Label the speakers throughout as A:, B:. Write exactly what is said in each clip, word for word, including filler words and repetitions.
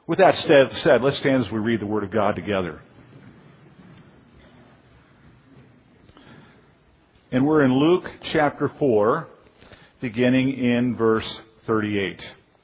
A: With that said, let's stand as we read the Word of God together. And we're in Luke chapter four, beginning in verse thirty-eight.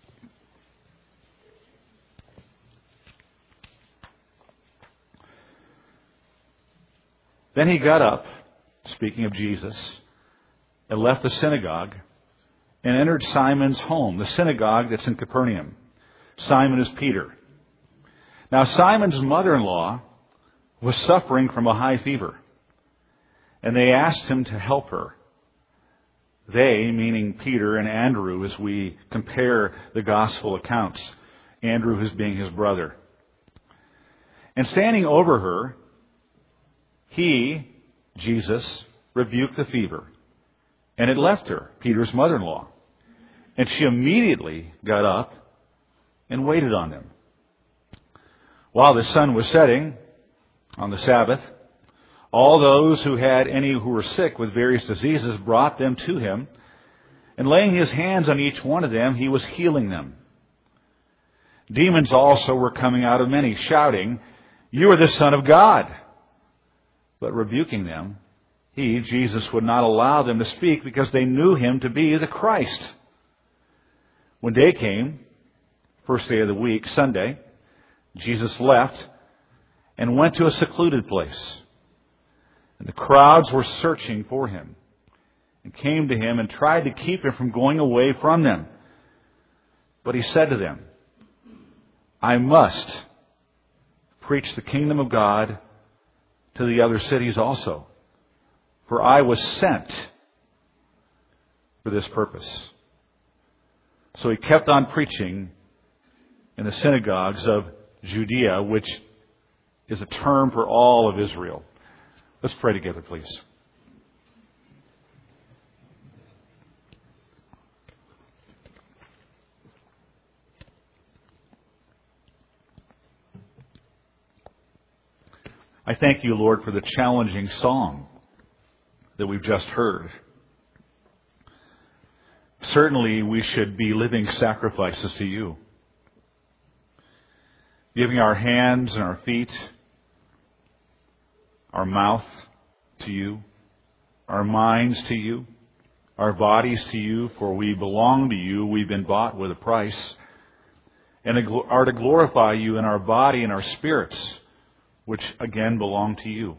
A: Then he got up, speaking of Jesus, and left the synagogue and entered Simon's home, the synagogue that's in Capernaum. Simon is Peter. Now Simon's mother-in-law was suffering from a high fever, and they asked him to help her. They, meaning Peter and Andrew, as we compare the gospel accounts, Andrew as being his brother. And standing over her, he, Jesus, rebuked the fever, and it left her, Peter's mother-in-law. And she immediately got up and waited on them. While the sun was setting on the Sabbath, all those who had any who were sick with various diseases brought them to him, and laying his hands on each one of them, he was healing them. Demons also were coming out of many, shouting, "You are the Son of God." But rebuking them, he, Jesus, would not allow them to speak because they knew him to be the Christ. When day came, first day of the week, Sunday, Jesus left and went to a secluded place. And the crowds were searching for him and came to him and tried to keep him from going away from them. But he said to them, "I must preach the kingdom of God to the other cities also, for I was sent for this purpose." So he kept on preaching in the synagogues of Judea, which is a term for all of Israel. Let's pray together, please. I thank you, Lord, for the challenging song that we've just heard. Certainly, we should be living sacrifices to you, giving our hands and our feet, our mouth to you, our minds to you, our bodies to you, for we belong to you. We've been bought with a price, and are to glorify you in our body and our spirits, which again belong to you.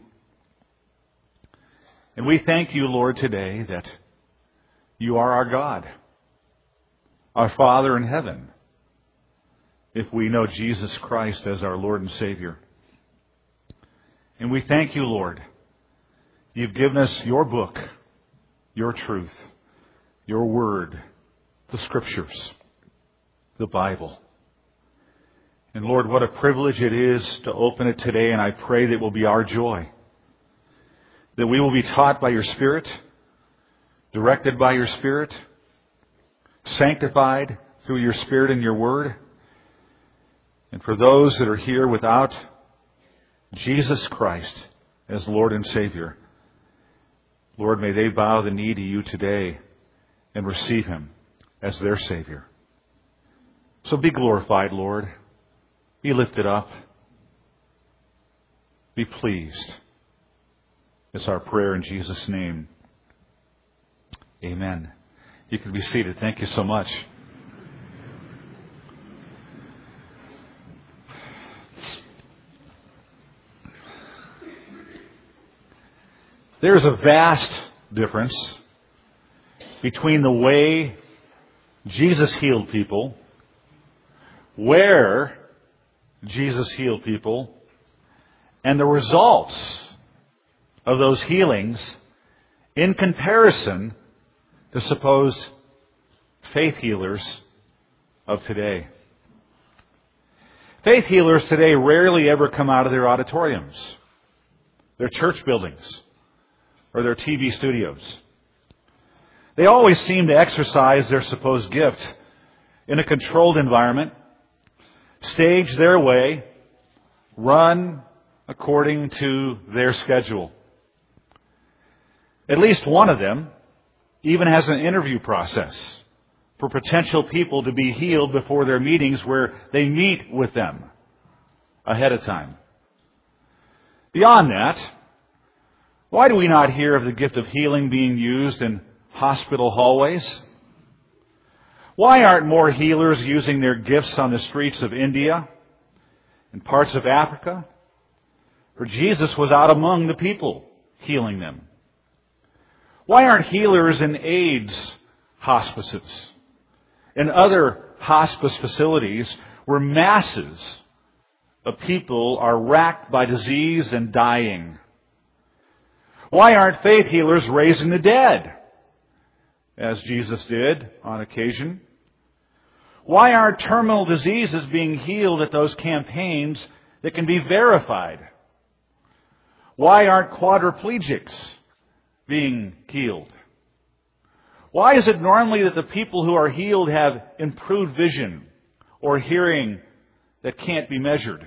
A: And we thank you, Lord, today that you are our God, our Father in heaven, if we know Jesus Christ as our Lord and Savior. And we thank you, Lord. You've given us your book, your truth, your word, the Scriptures, the Bible. And Lord, what a privilege it is to open it today, and I pray that it will be our joy, that we will be taught by your Spirit, directed by your Spirit, sanctified through your Spirit and your word. And for those that are here without Jesus Christ as Lord and Savior, Lord, may they bow the knee to you today and receive him as their Savior. So be glorified, Lord. Be lifted up. Be pleased. It's our prayer in Jesus' name. Amen. You can be seated. Thank you so much. There's a vast difference between the way Jesus healed people, where Jesus healed people, and the results of those healings in comparison to supposed faith healers of today. Faith healers today rarely ever come out of their auditoriums, their church buildings, or their T V studios. They always seem to exercise their supposed gift in a controlled environment, stage their way, run according to their schedule. At least one of them even has an interview process for potential people to be healed before their meetings where they meet with them ahead of time. Beyond that, why do we not hear of the gift of healing being used in hospital hallways? Why aren't more healers using their gifts on the streets of India and parts of Africa? For Jesus was out among the people healing them. Why aren't healers in AIDS hospices and other hospice facilities where masses of people are racked by disease and dying? Why aren't faith healers raising the dead, as Jesus did on occasion? Why aren't terminal diseases being healed at those campaigns that can be verified? Why aren't quadriplegics being healed? Why is it normally that the people who are healed have improved vision or hearing that can't be measured?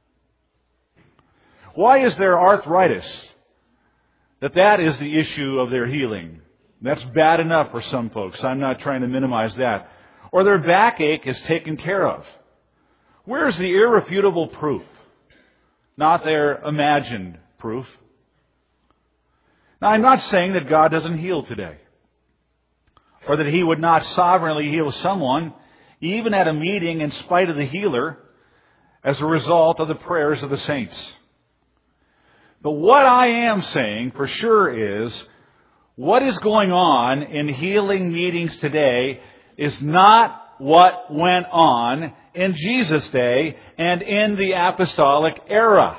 A: Why is there arthritis that that is the issue of their healing? That's bad enough for some folks. I'm not trying to minimize that. Or their backache is taken care of. Where's the irrefutable proof? Not their imagined proof. Now, I'm not saying that God doesn't heal today, or that He would not sovereignly heal someone, even at a meeting in spite of the healer, as a result of the prayers of the saints. But what I am saying for sure is, what is going on in healing meetings today is not what went on in Jesus' day and in the apostolic era.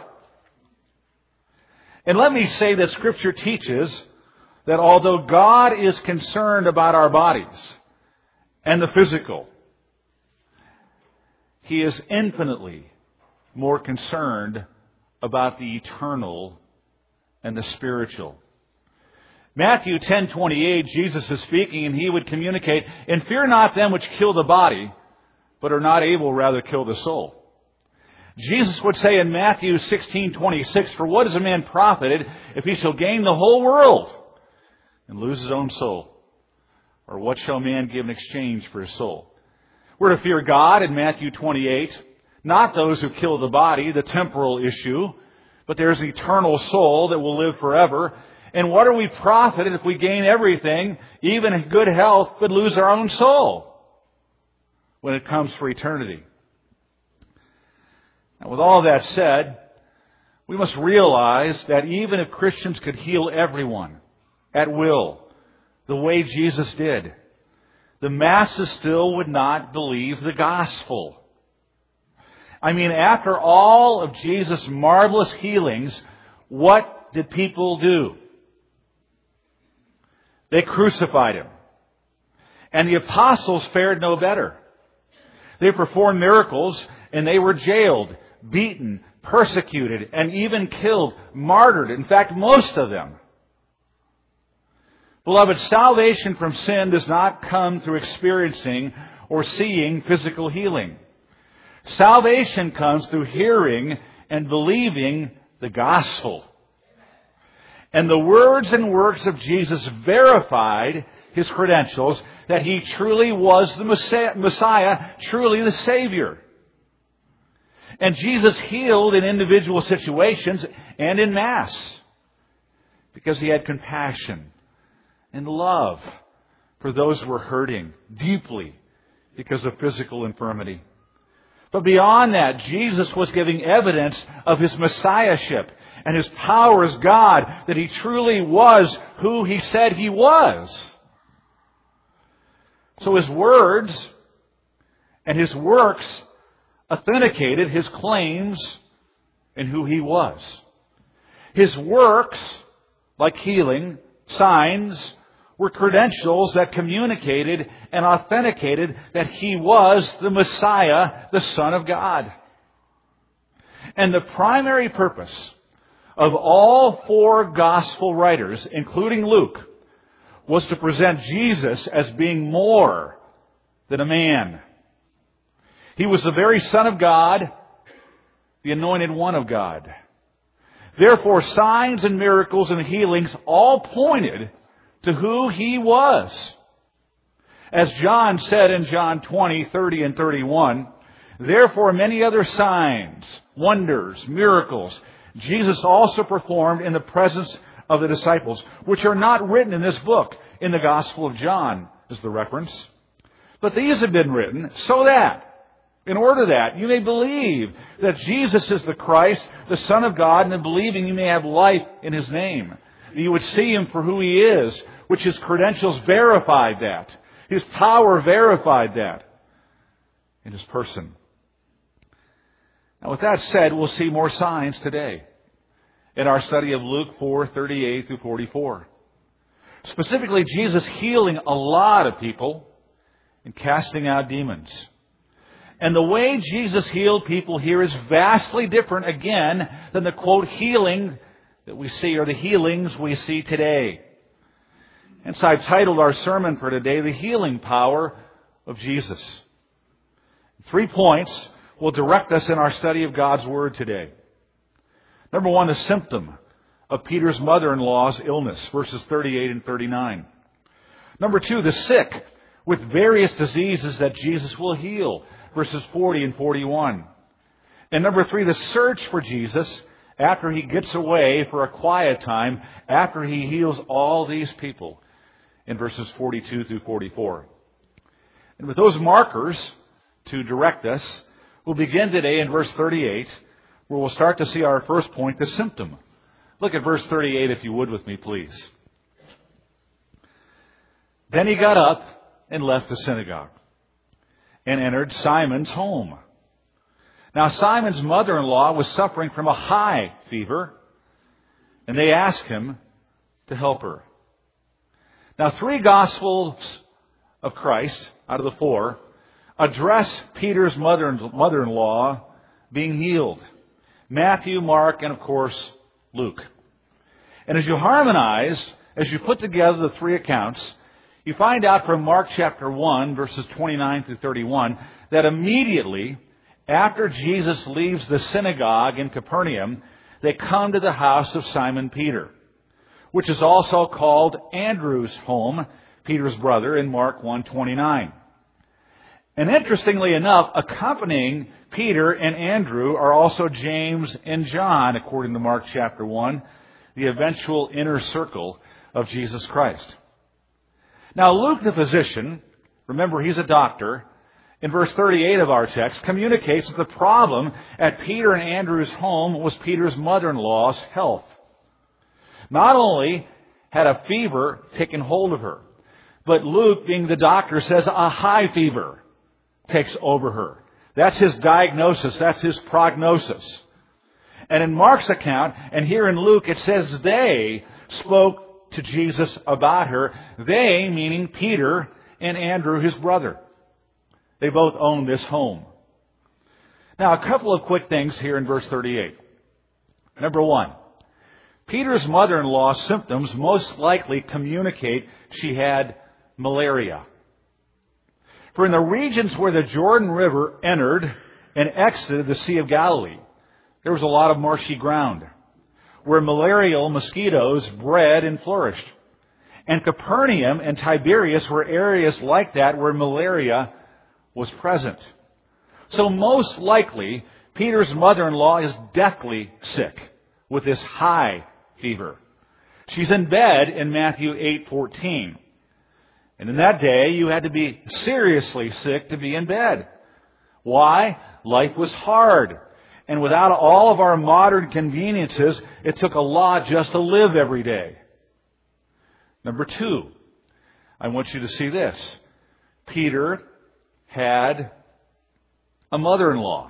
A: And let me say that Scripture teaches that although God is concerned about our bodies and the physical, He is infinitely more concerned about the eternal and the spiritual. Matthew ten twenty-eight, Jesus is speaking, and He would communicate, "And fear not them which kill the body, but are not able rather to kill the soul." Jesus would say in Matthew sixteen twenty-six, "For what is a man profited if he shall gain the whole world and lose his own soul? Or what shall man give in exchange for his soul?" We're to fear God in Matthew twenty-eight, not those who kill the body, the temporal issue, but there's an eternal soul that will live forever. And what are we profited if we gain everything, even in good health, but lose our own soul when it comes for eternity? Now, with all that said, we must realize that even if Christians could heal everyone at will, the way Jesus did, the masses still would not believe the gospel. I mean, after all of Jesus' marvelous healings, what did people do? They crucified Him. And the apostles fared no better. They performed miracles, and they were jailed, beaten, persecuted, and even killed, martyred. In fact, most of them. Beloved, salvation from sin does not come through experiencing or seeing physical healing. Salvation comes through hearing and believing the gospel. And the words and works of Jesus verified His credentials that He truly was the Messiah, truly the Savior. And Jesus healed in individual situations and in mass because He had compassion and love for those who were hurting deeply because of physical infirmity. But beyond that, Jesus was giving evidence of His Messiahship and His power as God, that He truly was who He said He was. So His words and His works authenticated His claims and who He was. His works, like healing, signs, were credentials that communicated and authenticated that He was the Messiah, the Son of God. And the primary purpose of all four gospel writers, including Luke, was to present Jesus as being more than a man. He was the very Son of God, the Anointed One of God. Therefore, signs and miracles and healings all pointed to who He was. As John said in John twenty, thirty, and thirty-one, therefore many other signs, wonders, miracles, Jesus also performed in the presence of the disciples, which are not written in this book. In the Gospel of John is the reference. But these have been written so that, in order that you may believe that Jesus is the Christ, the Son of God, and in believing you may have life in His name. That you would see Him for who He is, which His credentials verified that. His power verified that in His person. Now with that said, we'll see more signs today in our study of Luke four, thirty-eight through forty-four. Specifically, Jesus healing a lot of people and casting out demons. And the way Jesus healed people here is vastly different, again, than the, quote, healing that we see, or the healings we see today. Hence, I've titled our sermon for today, The Healing Power of Jesus. Three points will direct us in our study of God's Word today. Number one, the symptom of Peter's mother-in-law's illness, verses thirty-eight and thirty-nine. Number two, the sick with various diseases that Jesus will heal, verses forty and forty-one. And number three, the search for Jesus after He gets away for a quiet time, after He heals all these people, in verses forty-two through forty-four. And with those markers to direct us, we'll begin today in verse thirty-eight, where we'll start to see our first point, the symptom. Look at verse thirty-eight, if you would, with me, please. Then he got up and left the synagogue and entered Simon's home. Now, Simon's mother-in-law was suffering from a high fever, and they asked him to help her. Now, three Gospels of Christ out of the four address Peter's mother- mother-in-law being healed. Matthew, Mark, and of course, Luke. And as you harmonize, as you put together the three accounts, you find out from Mark chapter one, verses twenty-nine through thirty-one, that immediately after Jesus leaves the synagogue in Capernaum, they come to the house of Simon Peter, which is also called Andrew's home, Peter's brother, in Mark one twenty-nine. And interestingly enough, accompanying Peter and Andrew are also James and John, according to Mark chapter one, the eventual inner circle of Jesus Christ. Now, Luke the physician, remember he's a doctor, in verse thirty-eight of our text, communicates that the problem at Peter and Andrew's home was Peter's mother-in-law's health. Not only had a fever taken hold of her, but Luke, being the doctor, says a high fever takes over her. That's his diagnosis. That's his prognosis. And in Mark's account, and here in Luke, it says they spoke to Jesus about her. They, meaning Peter and Andrew, his brother. They both own this home. Now, a couple of quick things here in verse thirty-eight. Number one, Peter's mother-in-law's symptoms most likely communicate she had malaria. For in the regions where the Jordan River entered and exited the Sea of Galilee, there was a lot of marshy ground where malarial mosquitoes bred and flourished. And Capernaum and Tiberias were areas like that where malaria was present. So most likely, Peter's mother-in-law is deathly sick with this high fever. She's in bed in Matthew eight fourteen. And in that day, you had to be seriously sick to be in bed. Why? Life was hard. And without all of our modern conveniences, it took a lot just to live every day. Number two, I want you to see this. Peter had a mother-in-law.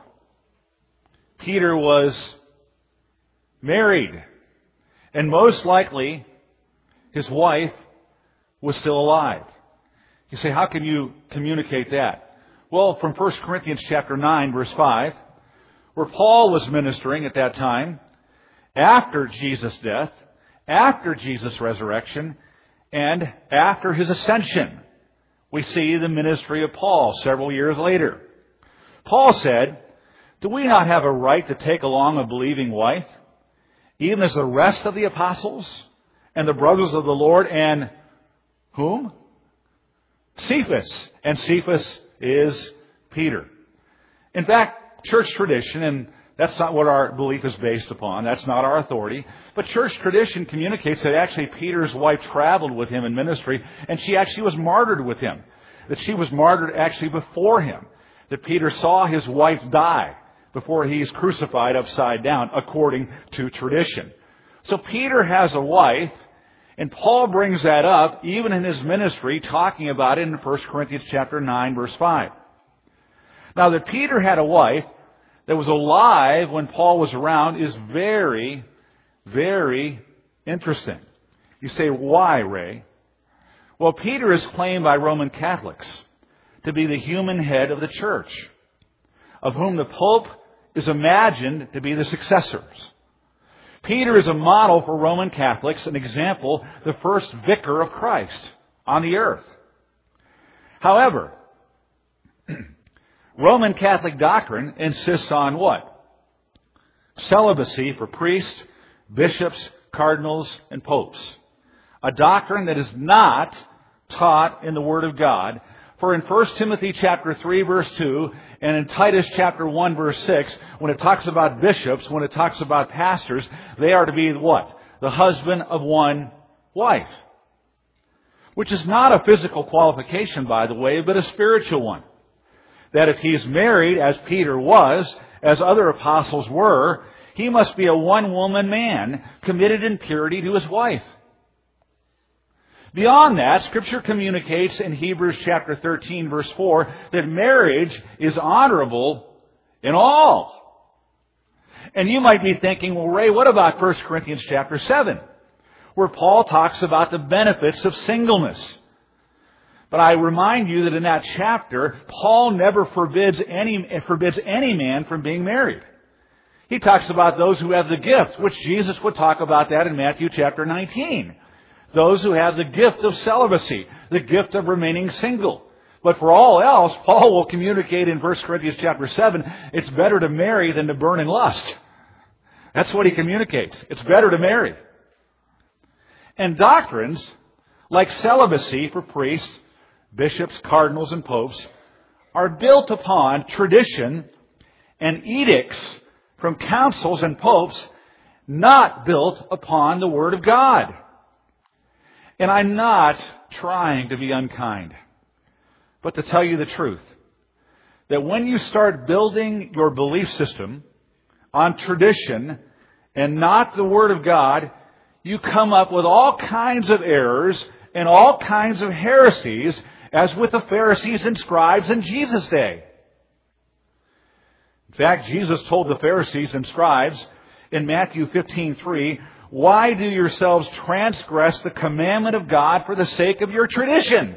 A: Peter was married. And most likely, his wife was still alive. You say, how can you communicate that? Well, from First Corinthians chapter nine, verse five, where Paul was ministering at that time, after Jesus' death, after Jesus' resurrection, and after his ascension, we see the ministry of Paul several years later. Paul said, do we not have a right to take along a believing wife, even as the rest of the apostles and the brothers of the Lord, and whom? Cephas. And Cephas is Peter. In fact, church tradition, and that's not what our belief is based upon. That's not our authority. But church tradition communicates that actually Peter's wife traveled with him in ministry, and she actually was martyred with him. That she was martyred actually before him. That Peter saw his wife die before he's crucified upside down, according to tradition. So Peter has a wife, and Paul brings that up even in his ministry, talking about it in First Corinthians chapter nine, verse five. Now, that Peter had a wife that was alive when Paul was around is very, very interesting. You say, why, Ray? Well, Peter is claimed by Roman Catholics to be the human head of the church, of whom the Pope is imagined to be the successors. Peter is a model for Roman Catholics, an example, the first vicar of Christ on the earth. However, Roman Catholic doctrine insists on what? Celibacy for priests, bishops, cardinals, and popes. A doctrine that is not taught in the Word of God. For in First Timothy chapter three, verse two, and in Titus chapter one, verse six, when it talks about bishops, when it talks about pastors, they are to be what? The husband of one wife. Which is not a physical qualification, by the way, but a spiritual one. That if he's married, as Peter was, as other apostles were, he must be a one-woman man, committed in purity to his wife. Beyond that, Scripture communicates in Hebrews chapter thirteen, verse four, that marriage is honorable in all. And you might be thinking, well, Ray, what about First Corinthians chapter seven, where Paul talks about the benefits of singleness? But I remind you that in that chapter, Paul never forbids any, forbids any man from being married. He talks about those who have the gift, which Jesus would talk about that in Matthew chapter nineteen. Those who have the gift of celibacy, the gift of remaining single. But for all else, Paul will communicate in First Corinthians chapter seven, it's better to marry than to burn in lust. That's what he communicates. It's better to marry. And doctrines like celibacy for priests, bishops, cardinals, and popes are built upon tradition and edicts from councils and popes, not built upon the Word of God. And I'm not trying to be unkind, but to tell you the truth, that when you start building your belief system on tradition and not the Word of God, you come up with all kinds of errors and all kinds of heresies, as with the Pharisees and scribes in Jesus' day. In fact, Jesus told the Pharisees and scribes in Matthew fifteen three, why do yourselves transgress the commandment of God for the sake of your tradition?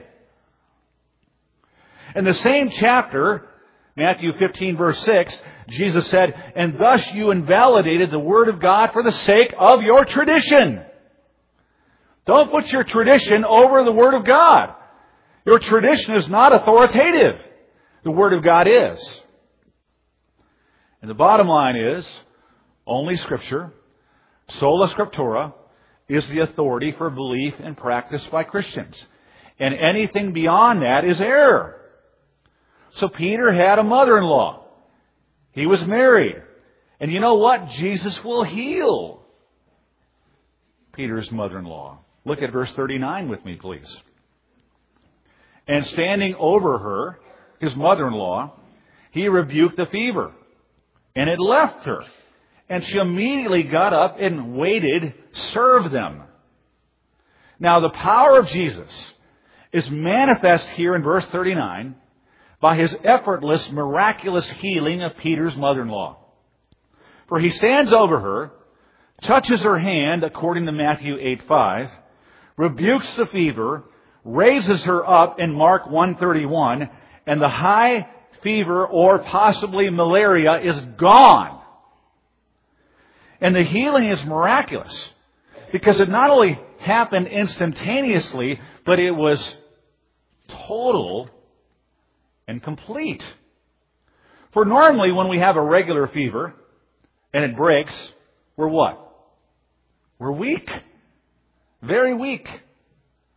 A: In the same chapter, Matthew fifteen verse six, Jesus said, and thus you invalidated the Word of God for the sake of your tradition. Don't put your tradition over the Word of God. Your tradition is not authoritative. The Word of God is. And the bottom line is, only Scripture, sola scriptura, is the authority for belief and practice by Christians. And anything beyond that is error. So Peter had a mother-in-law. He was married. And you know what? Jesus will heal Peter's mother-in-law. Look at verse thirty-nine with me, please. And standing over her, his mother-in-law, he rebuked the fever. And it left her. And she immediately got up and waited, served them. Now the power of Jesus is manifest here in verse thirty-nine by his effortless, miraculous healing of Peter's mother-in-law. For he stands over her, touches her hand, according to Matthew eight five, rebukes the fever, raises her up in Mark one thirty-one, and the high fever or possibly malaria is gone. And the healing is miraculous because it not only happened instantaneously, but it was total and complete. For normally when we have a regular fever and it breaks, we're what? We're weak. Very weak.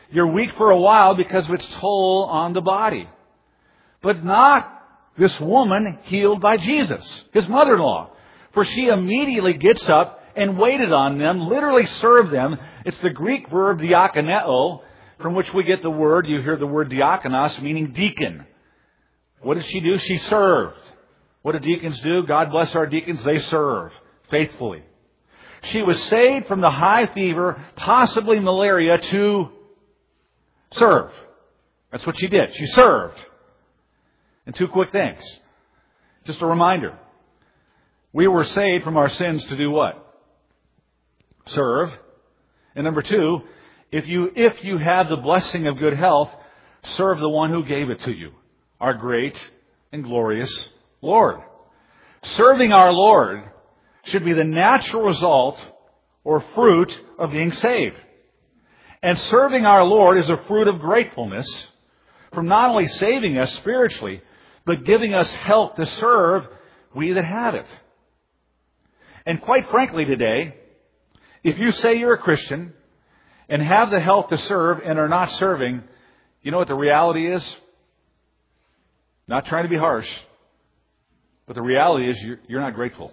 A: You're weak for a while because of its toll on the body. But not this woman healed by Jesus, his mother-in-law. For she immediately gets up and waited on them, literally served them. It's the Greek verb diakoneo, from which we get the word, you hear the word diakonos, meaning deacon. What did she do? She served. What do deacons do? God bless our deacons. They serve faithfully. She was saved from the high fever, possibly malaria, to serve. That's what she did. She served. And two quick things. Just a reminder. We were saved from our sins to do what? Serve. And number two, if you, if you have the blessing of good health, serve the one who gave it to you, our great and glorious Lord. Serving our Lord should be the natural result or fruit of being saved. And serving our Lord is a fruit of gratefulness from not only saving us spiritually, but giving us health to serve we that have it. And quite frankly today, if you say you're a Christian and have the health to serve and are not serving, you know what the reality is? Not trying to be harsh, but the reality is you're, you're not grateful.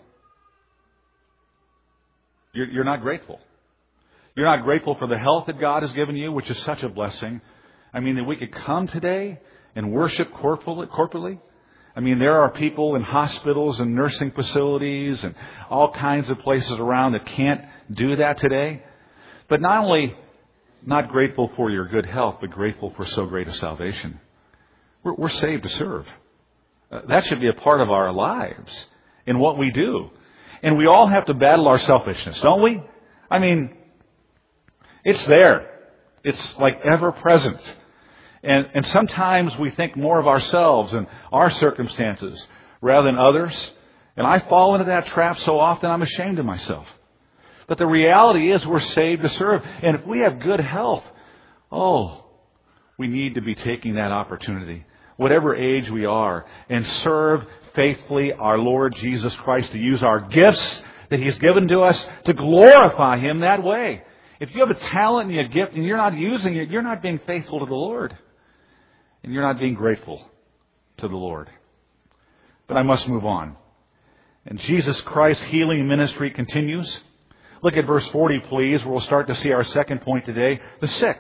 A: You're, you're not grateful. You're not grateful for the health that God has given you, which is such a blessing. I mean, that we could come today and worship corporately. I mean, there are people in hospitals and nursing facilities and all kinds of places around that can't do that today. But not only not grateful for your good health, but grateful for so great a salvation. We're, we're saved to serve. Uh, that should be a part of our lives in what we do. And we all have to battle our selfishness, don't we? I mean, it's there. It's like ever present. And, and sometimes we think more of ourselves and our circumstances rather than others. And I fall into that trap so often I'm ashamed of myself. But the reality is we're saved to serve. And if we have good health, oh, we need to be taking that opportunity, whatever age we are, and serve faithfully our Lord Jesus Christ, to use our gifts that He's given to us to glorify Him that way. If you have a talent and a gift and you're not using it, you're not being faithful to the Lord. And you're not being grateful to the Lord. But I must move on. And Jesus Christ's healing ministry continues. Look at verse forty, please, where we'll start to see our second point today, the sick.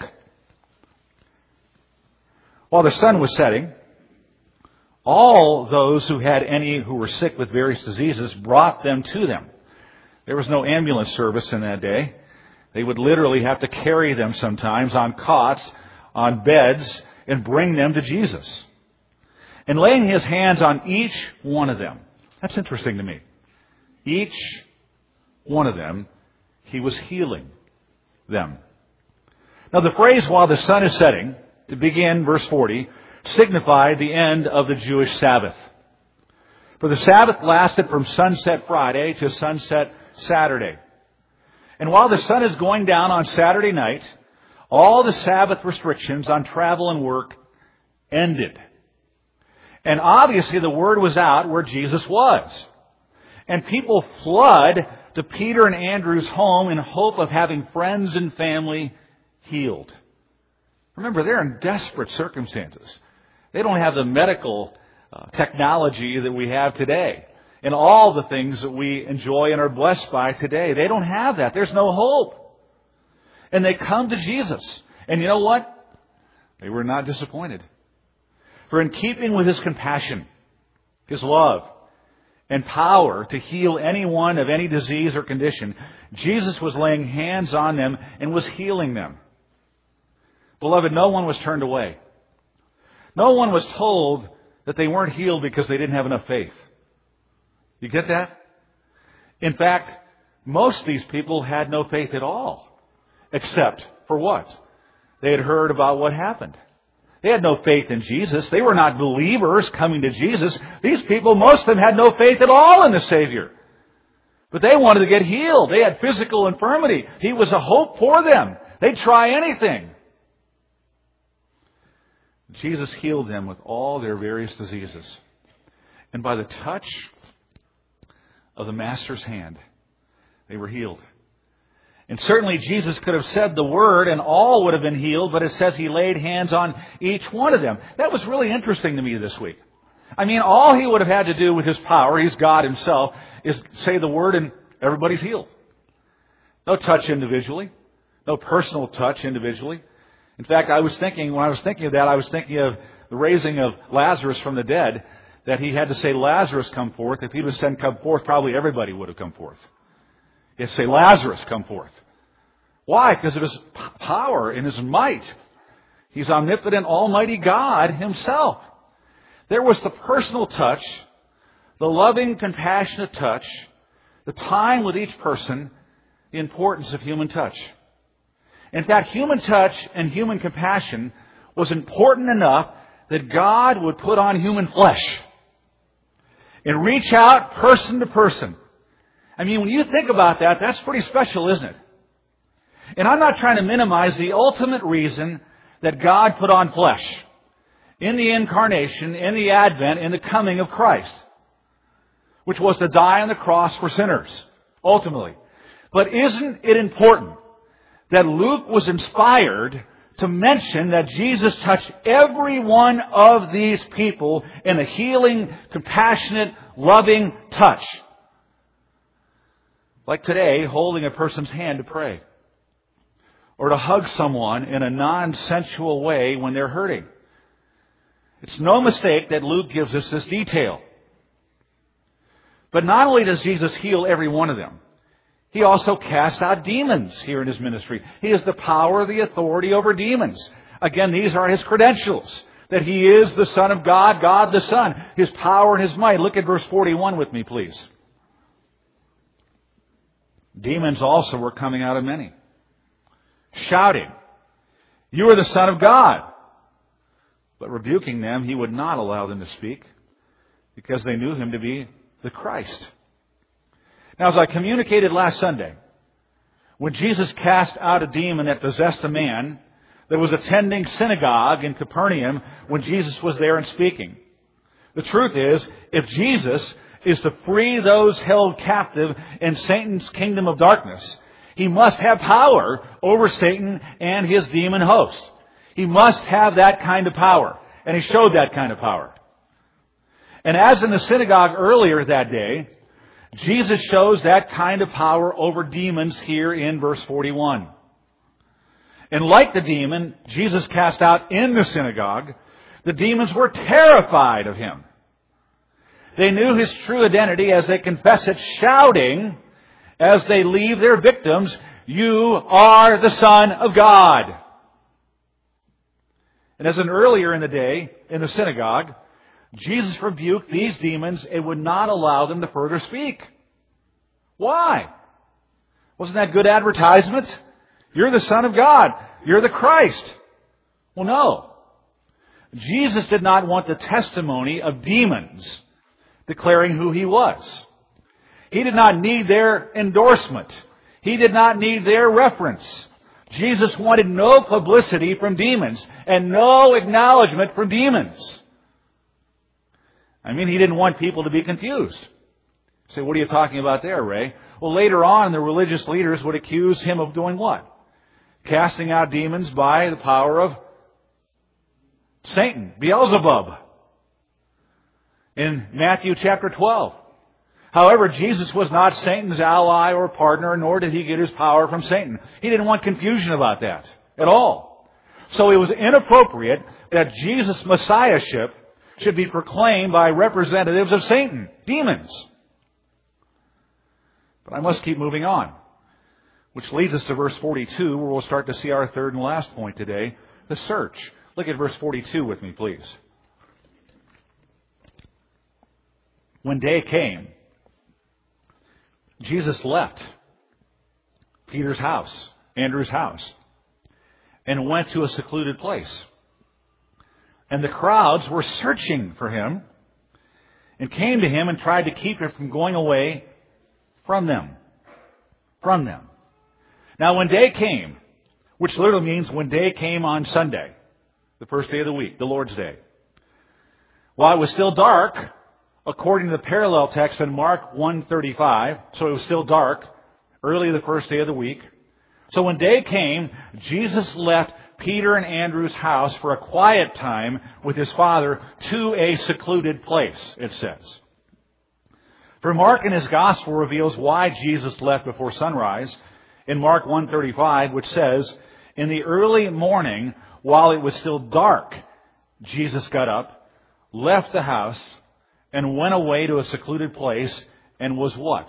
A: While the sun was setting, all those who had any who were sick with various diseases brought them to them. There was no ambulance service in that day. They would literally have to carry them sometimes on cots, on beds, and bring them to Jesus. And laying His hands on each one of them. That's interesting to me. Each one of them, He was healing them. Now the phrase, while the sun is setting, to begin verse forty, signified the end of the Jewish Sabbath. For the Sabbath lasted from sunset Friday to sunset Saturday. And while the sun is going down on Saturday night, all the Sabbath restrictions on travel and work ended. And obviously the word was out where Jesus was. And people flood to Peter and Andrew's home in hope of having friends and family healed. Remember, they're in desperate circumstances. They don't have the medical uh, technology that we have today and all the things that we enjoy and are blessed by today. They don't have that. There's no hope. And they come to Jesus. And you know what? They were not disappointed. For in keeping with His compassion, His love, and power to heal anyone of any disease or condition, Jesus was laying hands on them and was healing them. Beloved, no one was turned away. No one was told that they weren't healed because they didn't have enough faith. You get that? In fact, most of these people had no faith at all. Except for what? They had heard about what happened. They had no faith in Jesus. They were not believers coming to Jesus. These people, most of them had no faith at all in the Savior. But they wanted to get healed. They had physical infirmity. He was a hope for them. They'd try anything. Jesus healed them with all their various diseases. And by the touch of the Master's hand, they were healed. And certainly Jesus could have said the word and all would have been healed, but it says he laid hands on each one of them. That was really interesting to me this week. I mean, all he would have had to do with his power, he's God himself, is say the word and everybody's healed. No touch individually. No personal touch individually. In fact, I was thinking, when I was thinking of that, I was thinking of the raising of Lazarus from the dead, that he had to say, Lazarus, come forth. If he would have said, come forth, probably everybody would have come forth. He had to say, Lazarus, come forth. Why? Because of his power and his might. He's omnipotent, almighty God himself. There was the personal touch, the loving, compassionate touch, the time with each person, the importance of human touch. In fact, human touch and human compassion was important enough that God would put on human flesh and reach out person to person. I mean, when you think about that, that's pretty special, isn't it? And I'm not trying to minimize the ultimate reason that God put on flesh in the incarnation, in the advent, in the coming of Christ, which was to die on the cross for sinners, ultimately. But isn't it important that Luke was inspired to mention that Jesus touched every one of these people in a healing, compassionate, loving touch? Like today, holding a person's hand to pray. Or to hug someone in a non-sensual way when they're hurting. It's no mistake that Luke gives us this detail. But not only does Jesus heal every one of them, he also casts out demons here in his ministry. He has the power, the authority over demons. Again, these are his credentials. That he is the Son of God, God the Son. His power and his might. Look at verse forty-one with me, please. Demons also were coming out of many, shouting, "You are the Son of God." But rebuking them, he would not allow them to speak, because they knew him to be the Christ. Now, as I communicated last Sunday, when Jesus cast out a demon that possessed a man that was attending synagogue in Capernaum when Jesus was there and speaking, the truth is, if Jesus is to free those held captive in Satan's kingdom of darkness, he must have power over Satan and his demon host. He must have that kind of power. And he showed that kind of power. And as in the synagogue earlier that day, Jesus shows that kind of power over demons here in verse forty-one. And like the demon Jesus cast out in the synagogue, the demons were terrified of him. They knew his true identity as they confess it, shouting as they leave their victims, "You are the Son of God." And as in earlier in the day, in the synagogue, Jesus rebuked these demons and would not allow them to further speak. Why? Wasn't that good advertisement? You're the Son of God. You're the Christ. Well, no. Jesus did not want the testimony of demons declaring who he was. He did not need their endorsement. He did not need their reference. Jesus wanted no publicity from demons and no acknowledgement from demons. I mean, he didn't want people to be confused. Say, what are you talking about there, Ray? Well, later on, the religious leaders would accuse him of doing what? Casting out demons by the power of Satan, Beelzebub, in Matthew chapter twelve. However, Jesus was not Satan's ally or partner, nor did he get his power from Satan. He didn't want confusion about that at all. So it was inappropriate that Jesus' messiahship should be proclaimed by representatives of Satan, demons. But I must keep moving on, which leads us to verse forty-two, where we'll start to see our third and last point today, the search. Look at verse forty-two with me, please. When day came, Jesus left Peter's house, Andrew's house, and went to a secluded place. And the crowds were searching for him and came to him and tried to keep him from going away from them. From them. Now, when day came, which literally means when day came on Sunday, the first day of the week, the Lord's Day, while it was still dark, according to the parallel text in Mark one thirty-five, so it was still dark, early the first day of the week, So when day came, Jesus left Peter and Andrew's house for a quiet time with his Father to a secluded place, it says. For Mark in his Gospel reveals why Jesus left before sunrise in Mark one thirty-five, which says, "In the early morning, while it was still dark, Jesus got up, left the house, and went away to a secluded place, and was" what?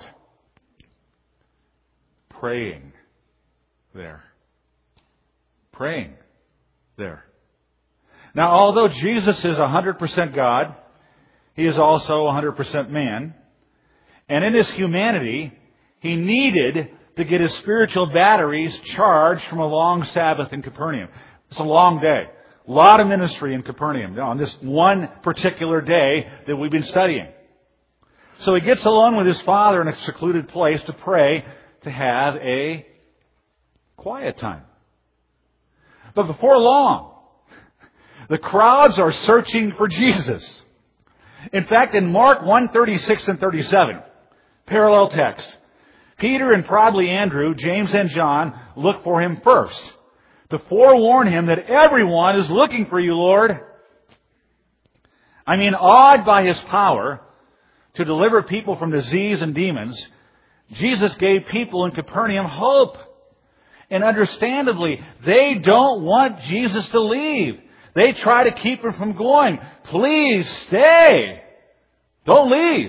A: Praying there. Praying there. Now, although Jesus is one hundred percent God, He is also one hundred percent man. And in His humanity, He needed to get His spiritual batteries charged from a long Sabbath in Capernaum. It's a long day. A lot of ministry in Capernaum on this one particular day that we've been studying. So He gets alone with His Father in a secluded place to pray, to have a quiet time. But before long, the crowds are searching for Jesus. In fact, in Mark one thirty-six and thirty-seven, parallel text, Peter and probably Andrew, James and John look for Him first to forewarn Him that everyone is looking for You, Lord. I mean, awed by His power to deliver people from disease and demons, Jesus gave people in Capernaum hope. And understandably, they don't want Jesus to leave. They try to keep Him from going. Please stay. Don't leave.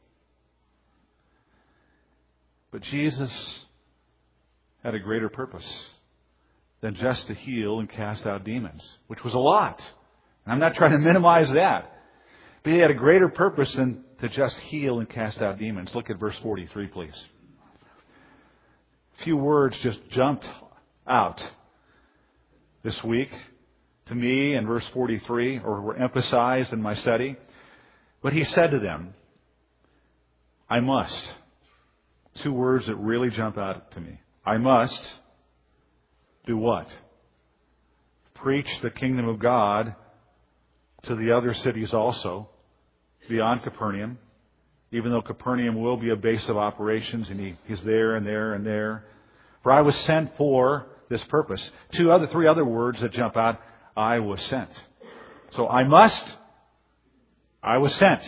A: But Jesus had a greater purpose than just to heal and cast out demons, which was a lot. And I'm not trying to minimize that. But He had a greater purpose than to just heal and cast out demons. Look at verse forty-three, please. A few words just jumped out this week to me in verse forty-three, or were emphasized in my study. But He said to them, I must. Two words that really jump out to me. I must do what? Preach the kingdom of God to the other cities also, beyond Capernaum. Even though Capernaum will be a base of operations, and he, He's there and there and there. For I was sent for this purpose. Two other, three other words that jump out. I was sent. So I must. I was sent.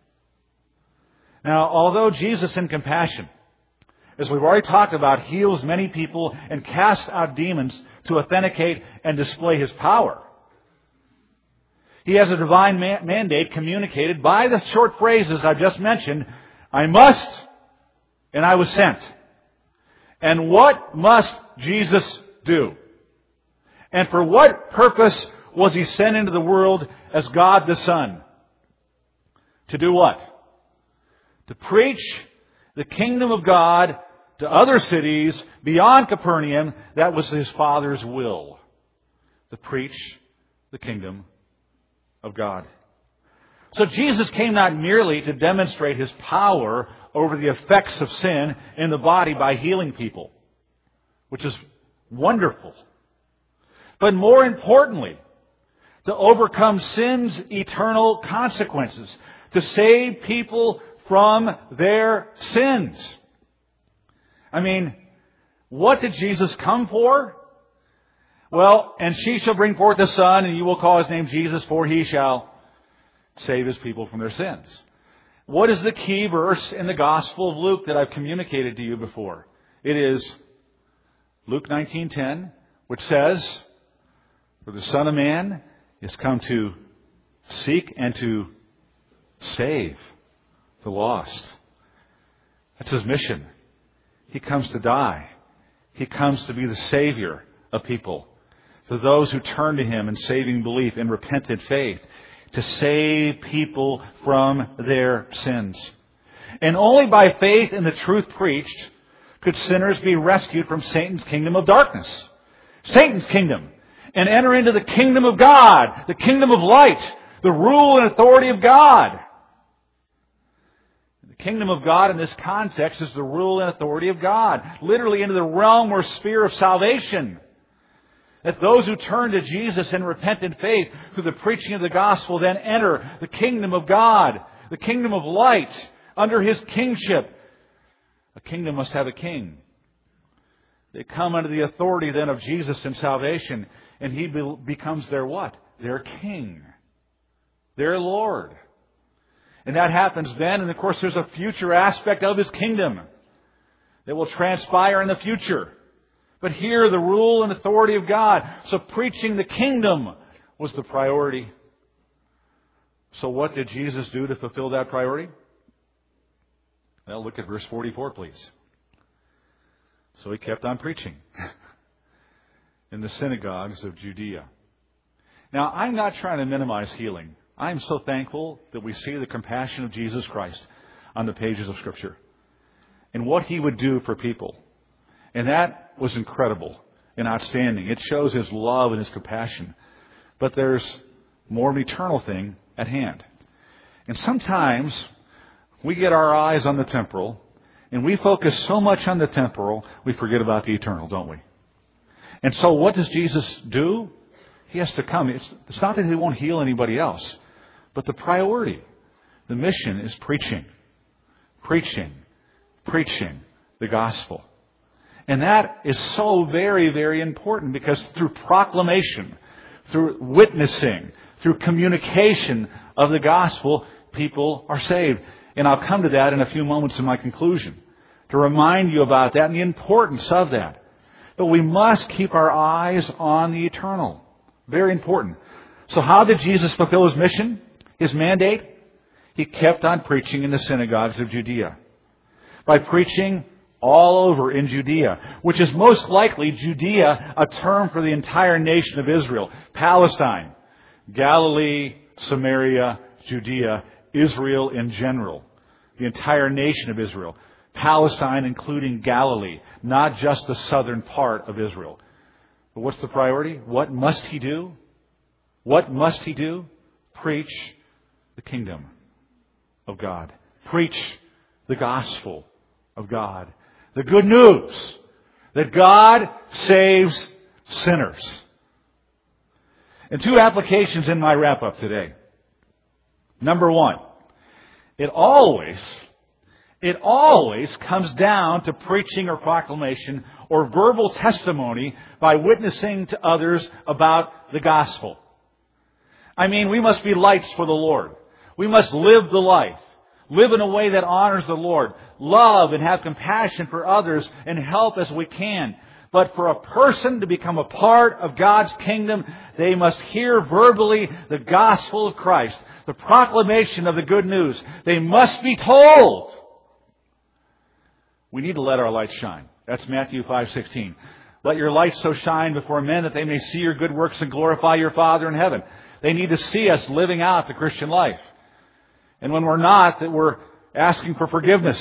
A: Now, although Jesus in compassion, as we've already talked about, heals many people and casts out demons to authenticate and display His power, He has a divine ma- mandate communicated by the short phrases I've just mentioned. I must, and I was sent. And what must Jesus do? And for what purpose was He sent into the world as God the Son? To do what? To preach the kingdom of God to other cities beyond Capernaum. That was His Father's will. To preach the kingdom of God. So Jesus came not merely to demonstrate His power over the effects of sin in the body by healing people, which is wonderful, but more importantly, to overcome sin's eternal consequences, to save people from their sins. I mean, what did Jesus come for? Well, and she shall bring forth a son, and you will call His name Jesus, for He shall save His people from their sins. What is the key verse in the Gospel of Luke that I've communicated to you before? It is Luke nineteen ten, which says, for the Son of Man is come to seek and to save the lost. That's His mission. He comes to die. He comes to be the Savior of people. To those who turn to Him in saving belief, in repentant faith, to save people from their sins. And only by faith in the truth preached could sinners be rescued from Satan's kingdom of darkness, Satan's kingdom, and enter into the kingdom of God, the kingdom of light, the rule and authority of God. The kingdom of God in this context is the rule and authority of God, literally into the realm or sphere of salvation. That those who turn to Jesus in repentant faith through the preaching of the gospel then enter the kingdom of God, the kingdom of light, under His kingship. A kingdom must have a king. They come under the authority then of Jesus in salvation, and He be- becomes their what? Their King. Their Lord. And that happens then, and of course there's a future aspect of His kingdom that will transpire in the future. But here, the rule and authority of God. So preaching the kingdom was the priority. So what did Jesus do to fulfill that priority? Well, look at verse forty-four, please. So He kept on preaching in the synagogues of Judea. Now, I'm not trying to minimize healing. I'm so thankful that we see the compassion of Jesus Christ on the pages of Scripture and what He would do for people. And that was incredible and outstanding. It shows His love and His compassion. But there's more of an eternal thing at hand. And sometimes we get our eyes on the temporal, and we focus so much on the temporal, we forget about the eternal, don't we? And so what does Jesus do? He has to come. It's, it's not that He won't heal anybody else, but the priority, the mission is preaching. Preaching. Preaching the gospel. And that is so very, very important, because through proclamation, through witnessing, through communication of the gospel, people are saved. And I'll come to that in a few moments in my conclusion, to remind you about that and the importance of that. But we must keep our eyes on the eternal. Very important. So how did Jesus fulfill His mission? His mandate? He kept on preaching in the synagogues of Judea. By preaching all over in Judea, which is most likely Judea, a term for the entire nation of Israel. Palestine, Galilee, Samaria, Judea, Israel in general. The entire nation of Israel. Palestine including Galilee, not just the southern part of Israel. But what's the priority? What must He do? What must He do? Preach the kingdom of God. Preach the gospel of God. The good news that God saves sinners. And two applications in my wrap-up today. Number one, it always, it always comes down to preaching or proclamation or verbal testimony by witnessing to others about the gospel. I mean, we must be lights for the Lord. We must live the life. Live in a way that honors the Lord. Love and have compassion for others and help as we can. But for a person to become a part of God's kingdom, they must hear verbally the gospel of Christ, the proclamation of the good news. They must be told. We need to let our light shine. That's Matthew five sixteen. Let your light so shine before men that they may see your good works and glorify your Father in heaven. They need to see us living out the Christian life. And when we're not, that we're asking for forgiveness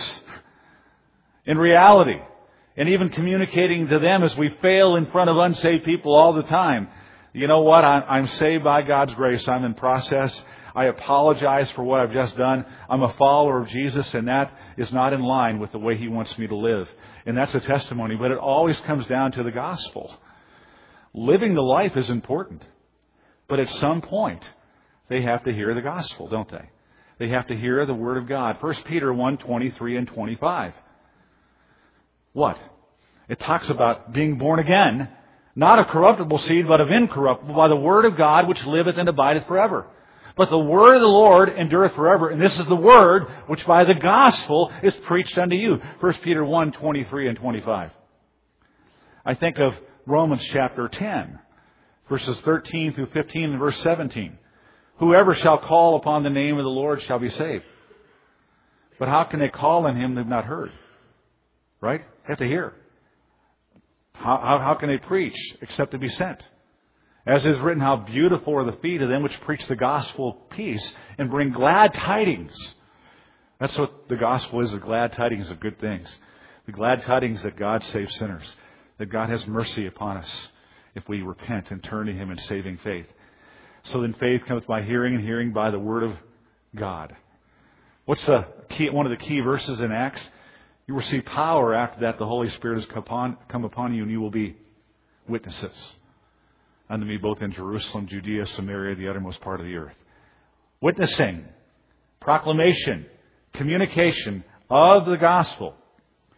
A: in reality. And even communicating to them as we fail in front of unsaved people all the time. You know what? I'm saved by God's grace. I'm in process. I apologize for what I've just done. I'm a follower of Jesus, and that is not in line with the way He wants me to live. And that's a testimony. But it always comes down to the gospel. Living the life is important. But at some point, they have to hear the gospel, don't they? They have to hear the Word of God. First Peter one, twenty-three and twenty-five. What? It talks about being born again, not of corruptible seed, but of incorruptible, by the Word of God, which liveth and abideth forever. But the Word of the Lord endureth forever, and this is the Word which by the gospel is preached unto you. First Peter one, twenty-three and twenty-five. I think of Romans chapter ten, verses thirteen through fifteen and verse seventeen. Whoever shall call upon the name of the Lord shall be saved. But how can they call on Him that have not heard? Right? They have to hear. How, how, how can they preach except to be sent? As is written, how beautiful are the feet of them which preach the gospel of peace and bring glad tidings. That's what the gospel is, the glad tidings of good things. The glad tidings that God saves sinners. That God has mercy upon us if we repent and turn to Him in saving faith. So then faith comes by hearing, and hearing by the Word of God. What's the key, one of the key verses in Acts? You receive power after that the Holy Spirit has come upon, come upon you, and you will be witnesses unto me both in Jerusalem, Judea, Samaria, the uttermost part of the earth. Witnessing, proclamation, communication of the gospel.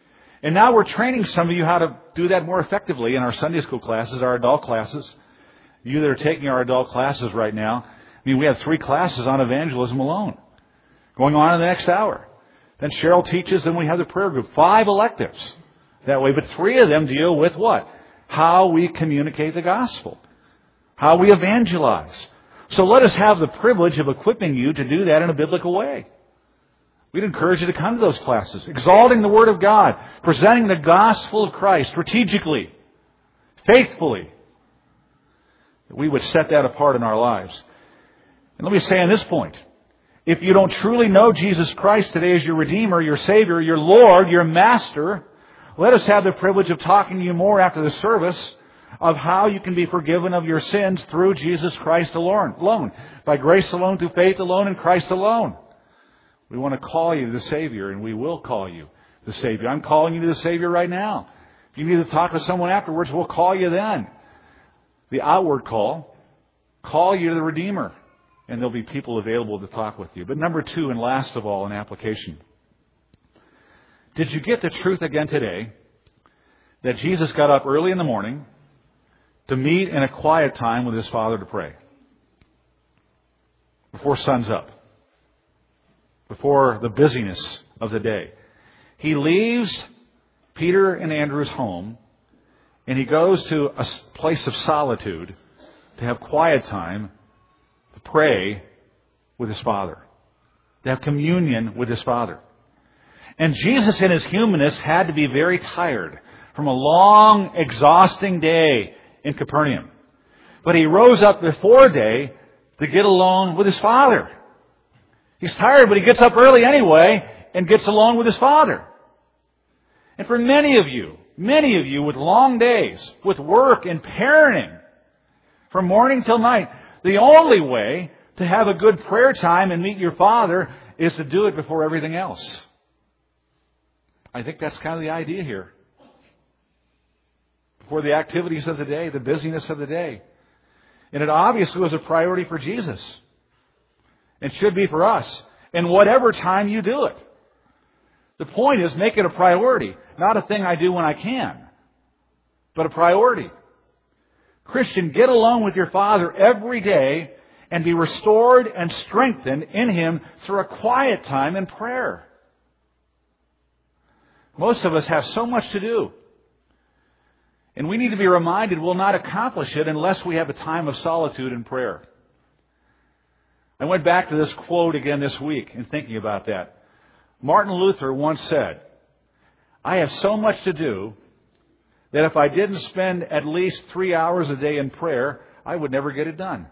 A: And now we're training some of you how to do that more effectively in our Sunday school classes, our adult classes. You that are taking our adult classes right now, I mean, we have three classes on evangelism alone going on in the next hour. Then Cheryl teaches, then we have the prayer group. Five electives that way, but three of them deal with what? How we communicate the gospel. How we evangelize. So let us have the privilege of equipping you to do that in a biblical way. We'd encourage you to come to those classes. Exalting the Word of God. Presenting the gospel of Christ strategically. Faithfully. That we would set that apart in our lives. And let me say on this point. If you don't truly know Jesus Christ today as your Redeemer, your Savior, your Lord, your Master, let us have the privilege of talking to you more after the service of how you can be forgiven of your sins through Jesus Christ alone. By grace alone, through faith alone, in Christ alone. We want to call you the Savior, and we will call you the Savior. I'm calling you the Savior right now. If you need to talk to someone afterwards, we'll call you then. The outward call, call you to the Redeemer. And there'll be people available to talk with you. But number two, and last of all, in application. Did you get the truth again today that Jesus got up early in the morning to meet in a quiet time with His Father to pray? Before sun's up. Before the busyness of the day. He leaves Peter and Andrew's home and he goes to a place of solitude to have quiet time, to pray with His Father, to have communion with His Father. And Jesus in His humanness had to be very tired from a long, exhausting day in Capernaum. But He rose up before day to get alone with His Father. He's tired, but He gets up early anyway and gets alone with His Father. And for many of you, many of you with long days, with work and parenting, from morning till night, the only way to have a good prayer time and meet your Father is to do it before everything else. I think that's kind of the idea here. Before the activities of the day, the busyness of the day. And it obviously was a priority for Jesus. And should be for us. In whatever time you do it. The point is, make it a priority. Not a thing I do when I can. But a priority. Christian, get along with your Father every day and be restored and strengthened in Him through a quiet time in prayer. Most of us have so much to do. And we need to be reminded we'll not accomplish it unless we have a time of solitude and prayer. I went back to this quote again this week in thinking about that. Martin Luther once said, "I have so much to do that if I didn't spend at least three hours a day in prayer, I would never get it done."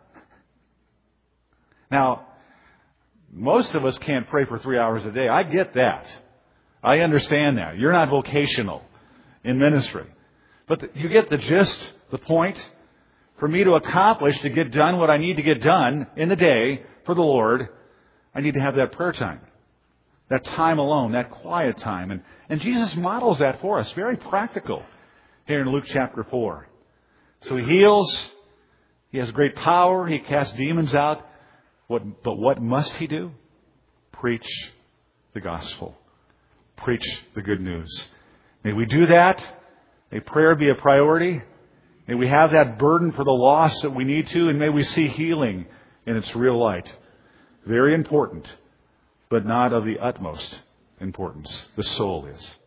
A: Now, most of us can't pray for three hours a day. I get that. I understand that. You're not vocational in ministry. But the, you get the gist, the point. For me to accomplish, to get done what I need to get done in the day for the Lord, I need to have that prayer time. That time alone, that quiet time. And, and Jesus models that for us. Very practical here in Luke chapter four. So He heals. He has great power. He casts demons out. What, but what must He do? Preach the gospel. Preach the good news. May we do that. May prayer be a priority. May we have that burden for the lost that we need to. And may we see healing in its real light. Very important, but not of the utmost importance. The soul is.